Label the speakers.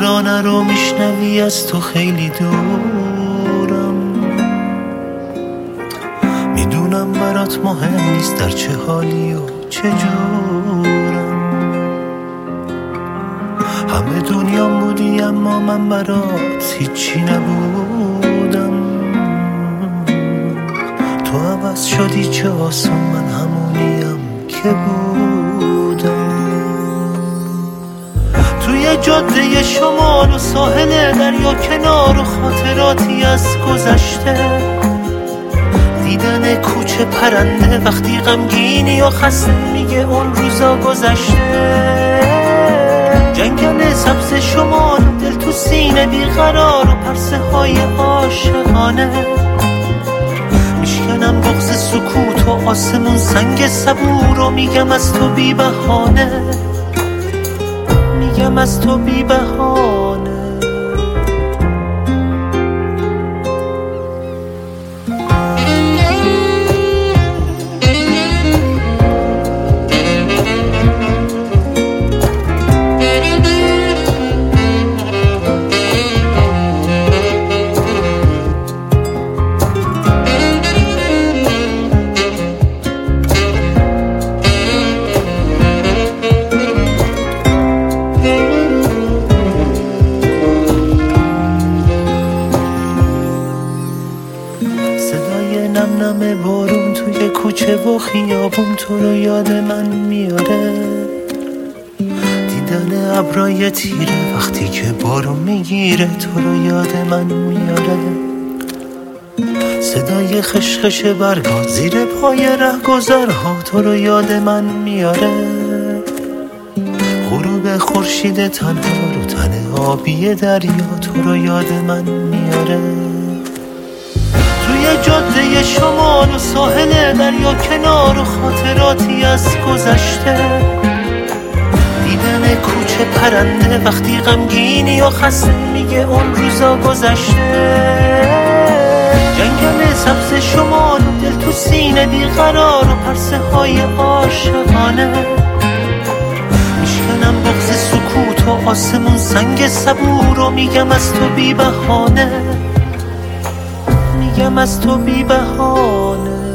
Speaker 1: ترانه رو میشنوی از تو خیلی دورم، میدونم برات مهم نیست در چه حالی و چه جورم. همه دنیام بودی اما من برات هیچی نبودم. تو عوض شدی چه آسون، من همونیم که بودم. توی جاده شمال و ساحل دریا کنار و خاطراتی از گذشته، دیدن کوچه پرنده وقتی غمگینی و خسته میگه اون روزا گذشته. جنگل سبز شمال، دل تو سینه بیقرار و پرسه های عاشقانه. میشکنم بغض سکوت و آسمون سنگ صبور و میگم از تو بی بهانه، میگم از تو بی بهانه. نم نم بارون توی کوچه و خیابون تو رو یاد من میاره. دیدن ابرای تیره وقتی که بارون میگیره تو رو یاد من میاره. صدای خشخش برگا زیر پای رهگذرها تو رو یاد من میاره. غروب خورشید تنها رو تن آبی دریا تو رو یاد من میاره. توی جاده شمال و ساحل دریا کنار و خاطراتی از گذشته، دیدن کوچه پرنده وقتی غمگینی و خسته میگه اون روزا گذشته. جنگل سبز شمال، دل تو سینه بیقرار و پرسه های عاشقانه. میشکنم بغض سکوت و آسمون سنگ صبور و میگم از تو بی بهانه، میگم از تو بی بهانه.